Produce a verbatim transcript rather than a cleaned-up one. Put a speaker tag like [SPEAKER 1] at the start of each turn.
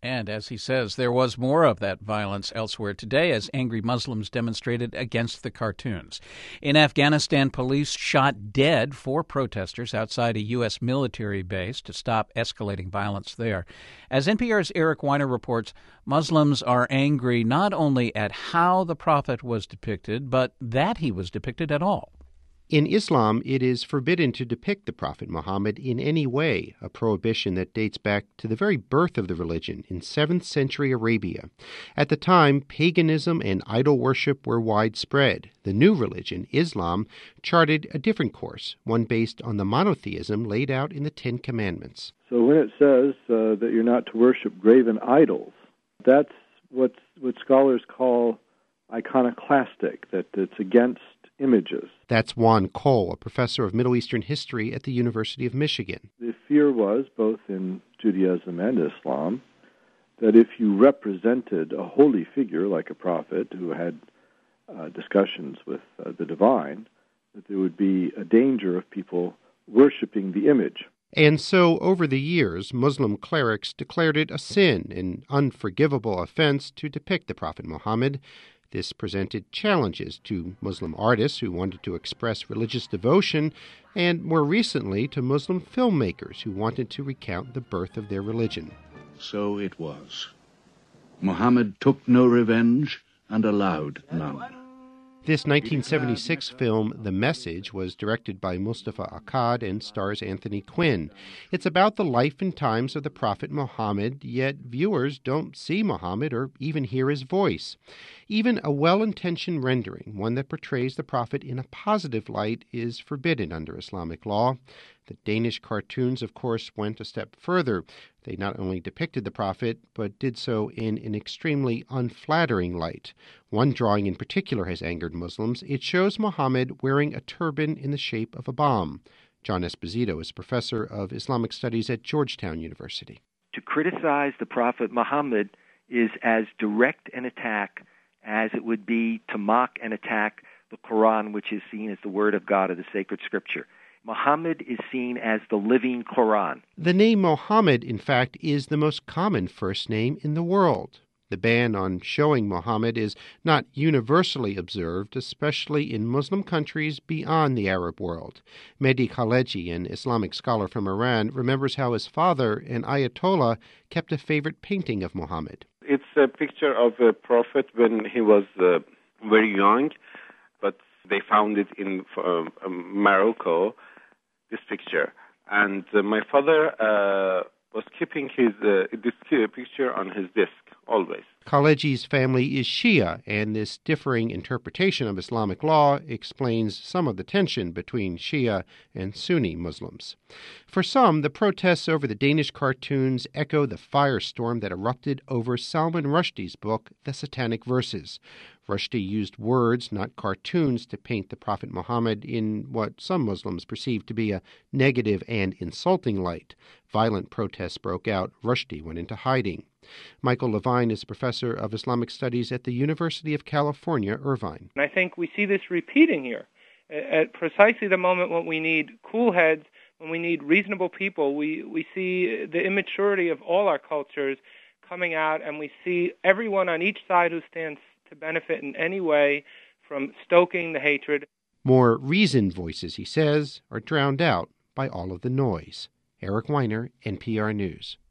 [SPEAKER 1] And as he says, there was more of that violence elsewhere today as angry Muslims demonstrated against the cartoons. In Afghanistan, police shot dead four protesters outside a U S military base to stop escalating violence there. As N P R's Eric Weiner reports, Muslims are angry not only at how the prophet was depicted, but that he was depicted at all.
[SPEAKER 2] In Islam, it is forbidden to depict the Prophet Muhammad in any way, a prohibition that dates back to the very birth of the religion in seventh century Arabia. At the time, paganism and idol worship were widespread. The new religion, Islam, charted a different course, one based on the monotheism laid out in the Ten Commandments.
[SPEAKER 3] So when it says uh, that you're not to worship graven idols, that's what, what scholars call iconoclastic, that it's against images.
[SPEAKER 2] That's Juan Cole, a professor of Middle Eastern history at the University of Michigan.
[SPEAKER 3] The fear was, both in Judaism and Islam, that if you represented a holy figure like a prophet who had uh, discussions with uh, the divine, that there would be a danger of people worshiping the image.
[SPEAKER 2] And so, over the years, Muslim clerics declared it a sin, an unforgivable offense to depict the Prophet Muhammad. This presented challenges to Muslim artists who wanted to express religious devotion, and more recently to Muslim filmmakers who wanted to recount the birth of their religion.
[SPEAKER 4] So it was. Muhammad took no revenge and allowed none.
[SPEAKER 2] This nineteen seventy-six film, The Message, was directed by Mustafa Akkad and stars Anthony Quinn. It's about the life and times of the Prophet Muhammad, yet viewers don't see Muhammad or even hear his voice. Even a well-intentioned rendering, one that portrays the Prophet in a positive light, is forbidden under Islamic law. The Danish cartoons, of course, went a step further. They not only depicted the Prophet, but did so in an extremely unflattering light. One drawing in particular has angered Muslims. It shows Muhammad wearing a turban in the shape of a bomb. John Esposito is professor of Islamic Studies at Georgetown University.
[SPEAKER 5] To criticize the Prophet Muhammad is as direct an attack as it would be to mock and attack the Quran, which is seen as the Word of God or the sacred Scripture. Muhammad is seen as the living Quran.
[SPEAKER 2] The name Muhammad, in fact, is the most common first name in the world. The ban on showing Muhammad is not universally observed, especially in Muslim countries beyond the Arab world. Mehdi Khaleji, an Islamic scholar from Iran, remembers how his father, an Ayatollah, kept a favorite painting of Muhammad.
[SPEAKER 6] It's a picture of a prophet when he was uh, very young, but they found it in uh, Morocco, this picture. And uh, my father uh, was keeping his uh, this picture on his desk always.
[SPEAKER 2] Khaleji's family is Shia, and this differing interpretation of Islamic law explains some of the tension between Shia and Sunni Muslims. For some, the protests over the Danish cartoons echo the firestorm that erupted over Salman Rushdie's book, The Satanic Verses. Rushdie used words, not cartoons, to paint the Prophet Muhammad in what some Muslims perceived to be a negative and insulting light. Violent protests broke out. Rushdie went into hiding. Michael Levine is professor of Islamic Studies at the University of California, Irvine.
[SPEAKER 7] And I think we see this repeating here. At precisely the moment when we need cool heads, when we need reasonable people, we, we see the immaturity of all our cultures coming out, and we see everyone on each side who stands to benefit in any way from stoking the hatred.
[SPEAKER 2] More reasoned voices, he says, are drowned out by all of the noise. Eric Weiner, N P R News.